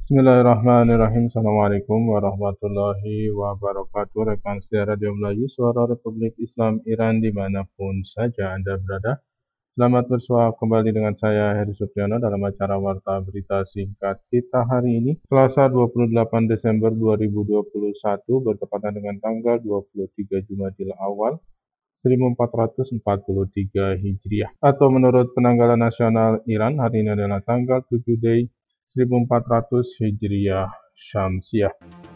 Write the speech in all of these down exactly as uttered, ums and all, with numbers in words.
Bismillahirrahmanirrahim. Assalamualaikum warahmatullahi wabarakatuh. Rekan setia Radio Melayu, Suara Republik Islam Iran dimanapun saja Anda berada. Selamat bersuara kembali dengan saya, Heri Supriyono, dalam acara Warta Berita Singkat kita hari ini, Selasa dua puluh delapan Desember dua ribu dua puluh satu, bertepatan dengan tanggal dua puluh tiga Jumadil Awal seribu empat ratus empat puluh tiga Hijriah. Atau menurut penanggalan nasional Iran, hari ini adalah tanggal tujuh Dei seribu empat ratus Hijriah Syamsiah.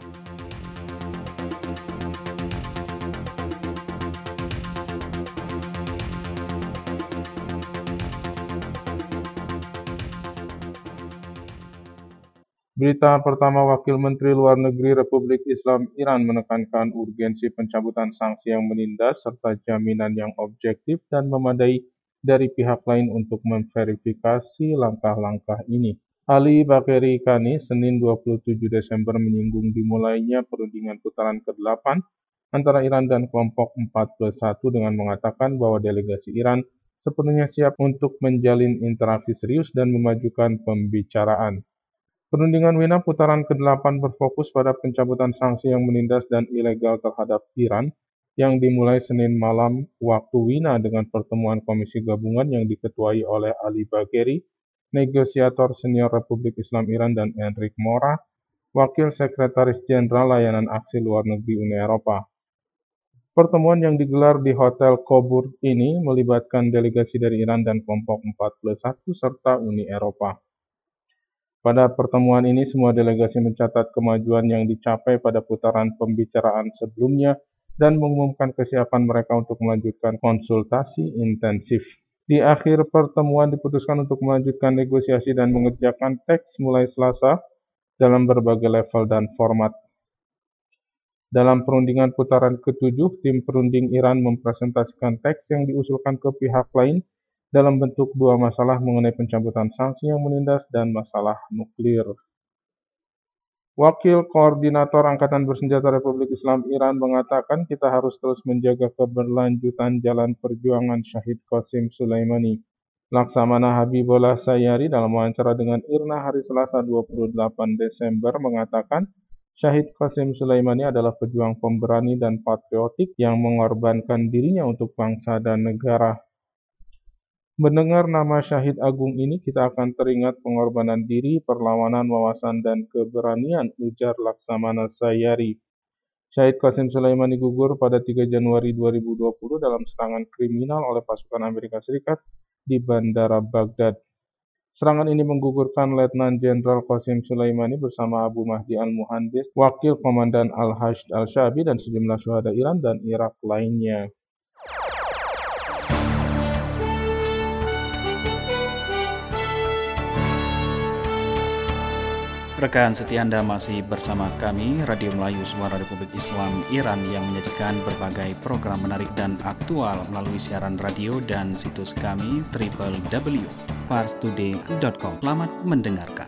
Berita pertama, Wakil Menteri Luar Negeri Republik Islam Iran menekankan urgensi pencabutan sanksi yang menindas serta jaminan yang objektif dan memadai dari pihak lain untuk memverifikasi langkah-langkah ini. Ali Bagheri Kani, Senin dua puluh tujuh Desember menyinggung dimulainya perundingan putaran kedelapan antara Iran dan kelompok empat plus satu dengan mengatakan bahwa delegasi Iran sepenuhnya siap untuk menjalin interaksi serius dan memajukan pembicaraan. Perundingan Wina putaran kedelapan berfokus pada pencabutan sanksi yang menindas dan ilegal terhadap Iran yang dimulai Senin malam waktu Wina dengan pertemuan Komisi Gabungan yang diketuai oleh Ali Bagheri, negosiator senior Republik Islam Iran, dan Enrique Mora, Wakil Sekretaris Jenderal Layanan Aksi Luar Negeri Uni Eropa. Pertemuan yang digelar di Hotel Coburg ini melibatkan delegasi dari Iran dan kelompok empat plus satu serta Uni Eropa. Pada pertemuan ini, semua delegasi mencatat kemajuan yang dicapai pada putaran pembicaraan sebelumnya dan mengumumkan kesiapan mereka untuk melanjutkan konsultasi intensif. Di akhir pertemuan diputuskan untuk melanjutkan negosiasi dan mengerjakan teks mulai Selasa dalam berbagai level dan format. Dalam perundingan putaran ketujuh, tim perunding Iran mempresentasikan teks yang diusulkan ke pihak lain dalam bentuk dua masalah mengenai pencabutan sanksi yang menindas dan masalah nuklir. Wakil Koordinator Angkatan Bersenjata Republik Islam Iran mengatakan kita harus terus menjaga keberlanjutan jalan perjuangan Syahid Qasim Sulaimani. Laksamana Habibullah Sayyari dalam wawancara dengan Irna hari Selasa dua puluh delapan Desember mengatakan Syahid Qasim Sulaimani adalah pejuang pemberani dan patriotik yang mengorbankan dirinya untuk bangsa dan negara. Mendengar nama Syahid Agung ini, kita akan teringat pengorbanan diri, perlawanan, wawasan, dan keberanian, ujar Laksamana Sayyari. Syahid Qasim Sulaimani gugur pada tiga Januari dua ribu dua puluh dalam serangan kriminal oleh pasukan Amerika Serikat di Bandara Baghdad. Serangan ini menggugurkan Letnan Jenderal Qasim Sulaimani bersama Abu Mahdi Al-Muhandis, Wakil Komandan Al-Hashd Al-Shabi, dan sejumlah syuhada Iran dan Irak lainnya. Rekan setia Anda masih bersama kami, Radio Melayu Suara Republik Islam Iran yang menyajikan berbagai program menarik dan aktual melalui siaran radio dan situs kami w w w titik pars today titik com. Selamat mendengarkan.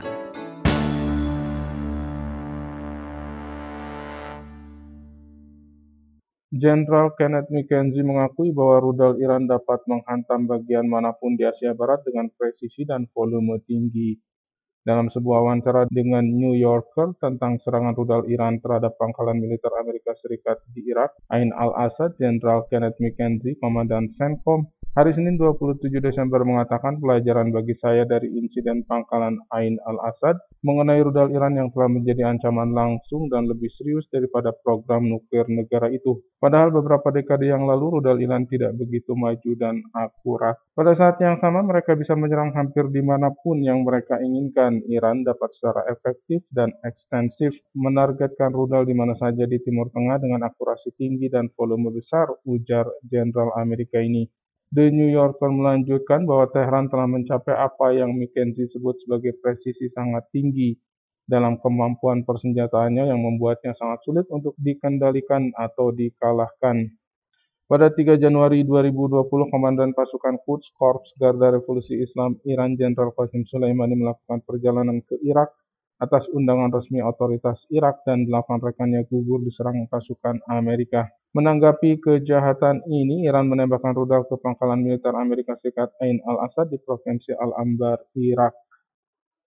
Jenderal Kenneth McKenzie mengakui bahwa rudal Iran dapat menghantam bagian manapun di Asia Barat dengan presisi dan volume tinggi. Dalam sebuah wawancara dengan New Yorker tentang serangan rudal Iran terhadap pangkalan militer Amerika Serikat di Irak, Ain al-Assad, Jenderal Kenneth McKenzie, Komandan CENTCOM, hari Senin dua puluh tujuh Desember mengatakan pelajaran bagi saya dari insiden pangkalan Ain al-Assad mengenai rudal Iran yang telah menjadi ancaman langsung dan lebih serius daripada program nuklir negara itu. Padahal beberapa dekade yang lalu rudal Iran tidak begitu maju dan akurat. Pada saat yang sama mereka bisa menyerang hampir dimanapun yang mereka inginkan. Iran dapat secara efektif dan ekstensif menargetkan rudal di mana saja di Timur Tengah dengan akurasi tinggi dan volume besar, ujar Jenderal Amerika ini. The New Yorker melanjutkan bahwa Tehran telah mencapai apa yang McKenzie sebut sebagai presisi sangat tinggi dalam kemampuan persenjataannya yang membuatnya sangat sulit untuk dikendalikan atau dikalahkan. Pada tiga Januari dua ribu dua puluh, Komandan Pasukan Quds Korps Garda Revolusi Islam Iran Jenderal Qasim Sulaimani melakukan perjalanan ke Irak atas undangan resmi otoritas Irak dan delapan rekannya gugur diserang pasukan Amerika. Menanggapi kejahatan ini, Iran menembakkan rudal ke pangkalan militer Amerika Serikat Ain al-Assad di Provinsi Al-Anbar, Irak.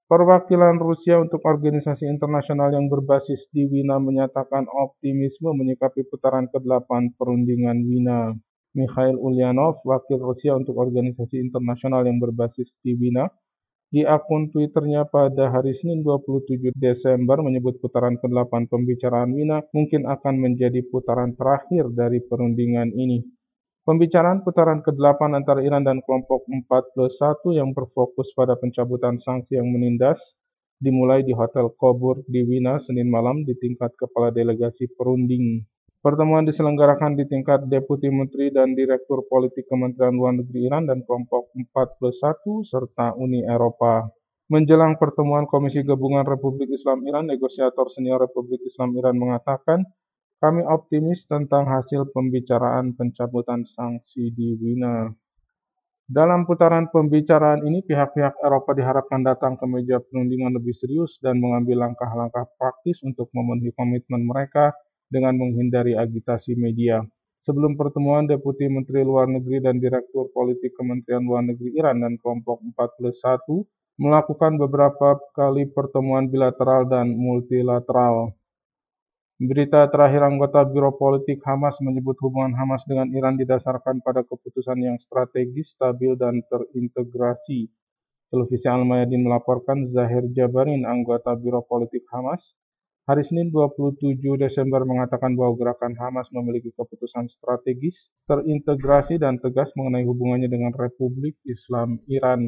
Perwakilan Rusia untuk organisasi internasional yang berbasis di Wina menyatakan optimisme menyikapi putaran kedelapan perundingan Wina. Mikhail Ulyanov, wakil Rusia untuk organisasi internasional yang berbasis di Wina, di akun Twitternya pada hari Senin dua puluh tujuh Desember menyebut putaran kedelapan pembicaraan Wina mungkin akan menjadi putaran terakhir dari perundingan ini. Pembicaraan putaran kedelapan antara Iran dan kelompok empat plus satu yang berfokus pada pencabutan sanksi yang menindas dimulai di Hotel Coburg di Wina Senin malam di tingkat kepala delegasi perunding. Pertemuan diselenggarakan di tingkat Deputi Menteri dan Direktur Politik Kementerian Luar Negeri Iran dan kelompok empat plus satu serta Uni Eropa. Menjelang pertemuan Komisi Gabungan Republik Islam Iran, negosiator senior Republik Islam Iran mengatakan, kami optimis tentang hasil pembicaraan pencabutan sanksi di Wina. Dalam putaran pembicaraan ini, pihak-pihak Eropa diharapkan datang ke meja perundingan lebih serius dan mengambil langkah-langkah praktis untuk memenuhi komitmen mereka dengan menghindari agitasi media. Sebelum pertemuan, Deputi Menteri Luar Negeri dan Direktur Politik Kementerian Luar Negeri Iran dan kelompok empat plus satu melakukan beberapa kali pertemuan bilateral dan multilateral. Berita terakhir, anggota Biro Politik Hamas menyebut hubungan Hamas dengan Iran didasarkan pada keputusan yang strategis, stabil, dan terintegrasi. Televisi Al-Mayadin melaporkan Zahir Jabarin, anggota Biro Politik Hamas, hari Senin dua puluh tujuh Desember mengatakan bahwa gerakan Hamas memiliki keputusan strategis, terintegrasi, dan tegas mengenai hubungannya dengan Republik Islam Iran.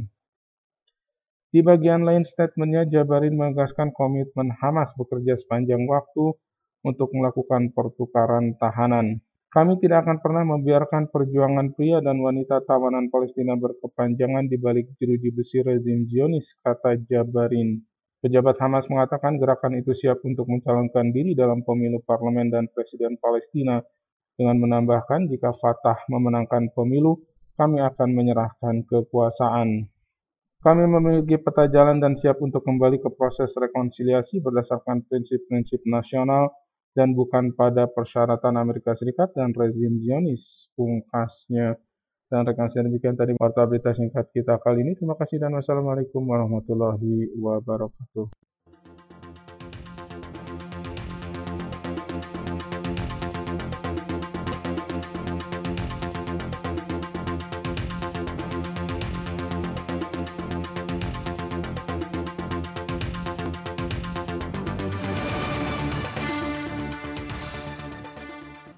Di bagian lain statementnya, Jabarin menegaskan komitmen Hamas bekerja sepanjang waktu untuk melakukan pertukaran tahanan. Kami tidak akan pernah membiarkan perjuangan pria dan wanita tawanan Palestina berkepanjangan di balik jeruji besi rezim Zionis, kata Jabarin. Pejabat Hamas mengatakan gerakan itu siap untuk mencalonkan diri dalam pemilu parlemen dan presiden Palestina, dengan menambahkan jika Fatah memenangkan pemilu, kami akan menyerahkan kekuasaan. Kami memiliki peta jalan dan siap untuk kembali ke proses rekonsiliasi berdasarkan prinsip-prinsip nasional dan bukan pada persyaratan Amerika Serikat dan rezim Zionis, pungkasnya. Dan rekan saya, demikian tadi warta berita singkat kita kali ini. Terima kasih dan wassalamualaikum warahmatullahi wabarakatuh.